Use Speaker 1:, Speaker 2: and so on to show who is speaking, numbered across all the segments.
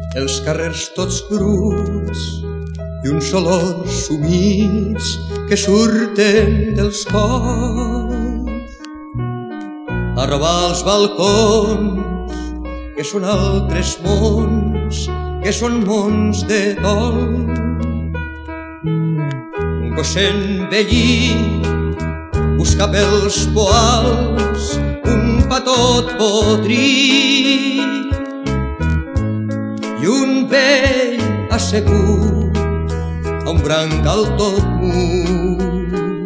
Speaker 1: els carrers tots bruts i uns olors humits que surten dels cors. A robar els balcons, que són altres mons, que són mons de dol. Un gos envellit busca pels poals un patot podrit i un vell assegut a un brancal tot mut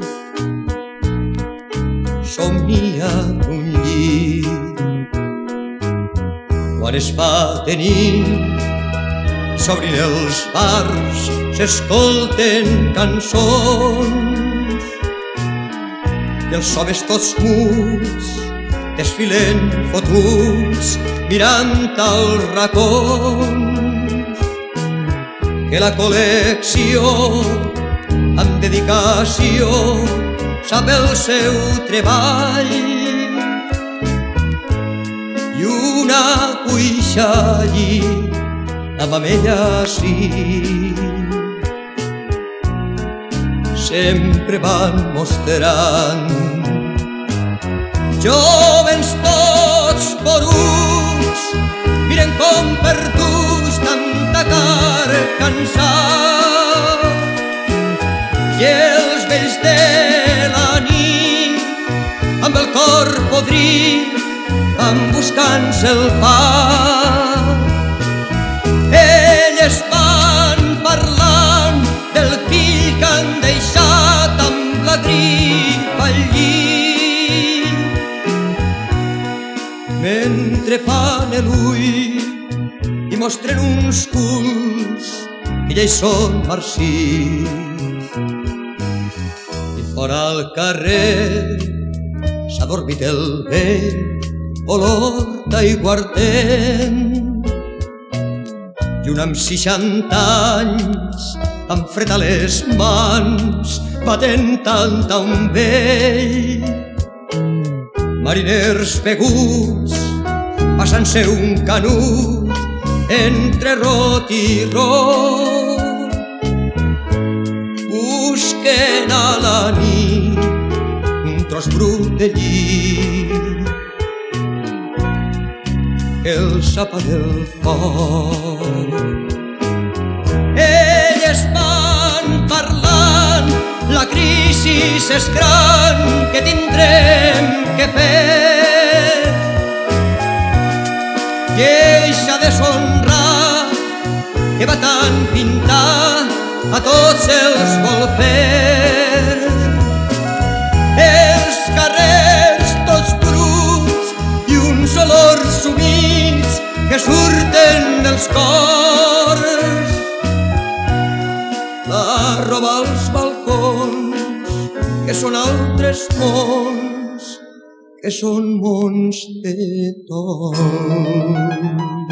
Speaker 1: somnia d'un llit. Quan es fa de nit s'obrin els bars, s'escolten cançons i els homes tots muts desfilen fotuts mirant als racons. Que la col·lecció amb dedicació sap el seu treball i una cuixa allí la mamella sí. Sempre van mostrant jóvens tots porucs, miren com perduts tanta cara cansat, i els vells de la nit amb el cor podrit van buscant-se el pa. Elles van parlant del fill que han deixat amb la grip al llit, mentre fan l'ull i mostren uns culs que ja hi són marcits. I fora al carrer s'ha dormit el vell olor d'aiguardent, i un amb 60 anys amb fred a les mans va tentant a un vell. Mariners beguts passant-se un canut entre rot i rot, busquen a la nit un tros brut de llit que els apaga el cor. Elles van parlant, la crisi és gran, que tindrem que fer, i eixa deshonra que va tan pintar a tots els vol fer. Els carrers tots bruts i uns olors humits que surten dels cors, la roba als balcons, que són altres mons, que són mons de tot.